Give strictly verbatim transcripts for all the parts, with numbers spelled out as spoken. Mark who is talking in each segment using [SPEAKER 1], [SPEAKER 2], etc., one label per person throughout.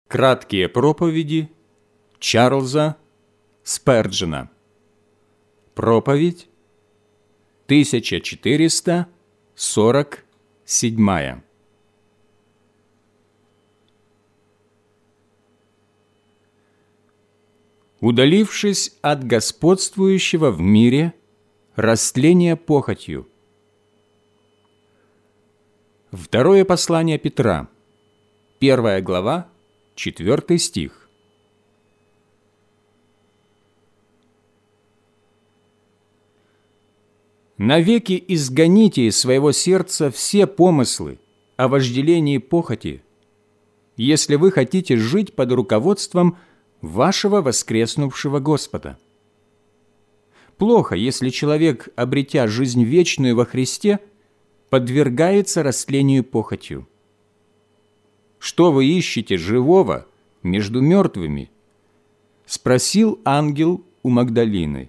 [SPEAKER 1] Краткие проповеди Чарльза Сперджена. Проповедь тысяча четыреста сорок седьмая. Удалившись от господствующего в мире растления похотью. Второе послание Петра, первая глава, четвертый стих. «Навеки изгоните из своего сердца все помыслы о вожделении похоти, если вы хотите жить под руководством вашего воскреснувшего Господа. Плохо, если человек, обретя жизнь вечную во Христе, подвергается растлению похотью. Что вы ищете живого между мертвыми? Спросил ангел у Магдалины.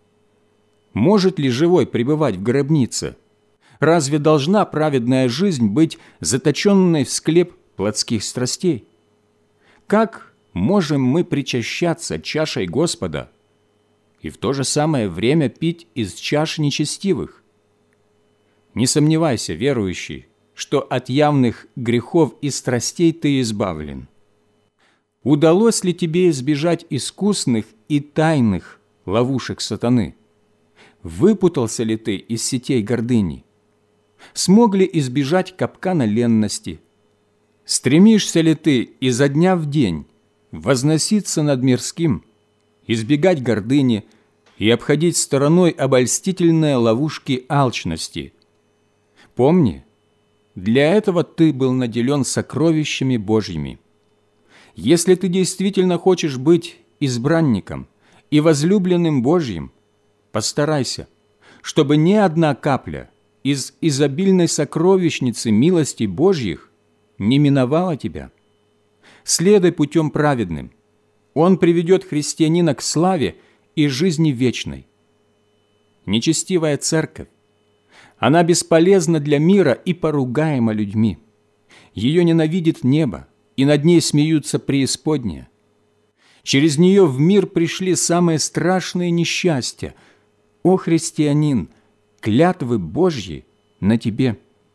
[SPEAKER 1] Может ли живой пребывать в гробнице? Разве должна праведная жизнь быть заточенной в склеп плотских страстей? Как можем мы причащаться чашей Господа и в то же самое время пить из чаш нечестивых? Не сомневайся, верующий, что от явных грехов и страстей ты избавлен. Удалось ли тебе избежать искусных и тайных ловушек сатаны? Выпутался ли ты из сетей гордыни? Смог ли избежать капкана ленности? Стремишься ли ты изо дня в день возноситься над мирским, избегать гордыни и обходить стороной обольстительные ловушки алчности? Помни, для этого ты был наделен сокровищами Божьими. Если ты действительно хочешь быть избранником и возлюбленным Божьим, постарайся, чтобы ни одна капля из изобильной сокровищницы милостей Божьих не миновала тебя. Следуй путем праведным. Он приведет христианина к славе и жизни вечной. Нечестивая церковь, она бесполезна для мира и поругаема людьми. Ее ненавидит небо, и над ней смеются преисподние. Через нее в мир пришли самые страшные несчастья. О, христианин, клятвы Божьи на тебе!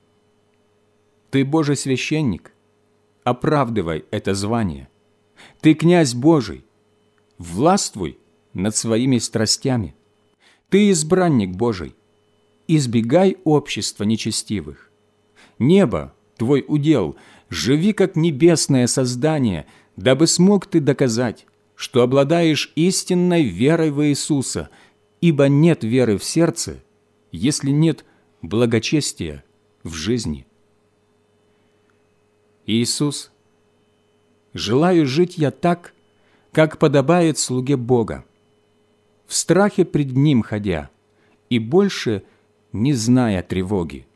[SPEAKER 1] Ты Божий священник, оправдывай это звание. Ты князь Божий, властвуй над своими страстями. Ты избранник Божий, избегай общества нечестивых. Небо – твой удел, живи как небесное создание, дабы смог ты доказать, что обладаешь истинной верой в Иисуса, ибо нет веры в сердце, если нет благочестия в жизни. Иисус, желаю жить я так, как подобает слуге Бога, в страхе пред Ним ходя, и больше не зная тревоги.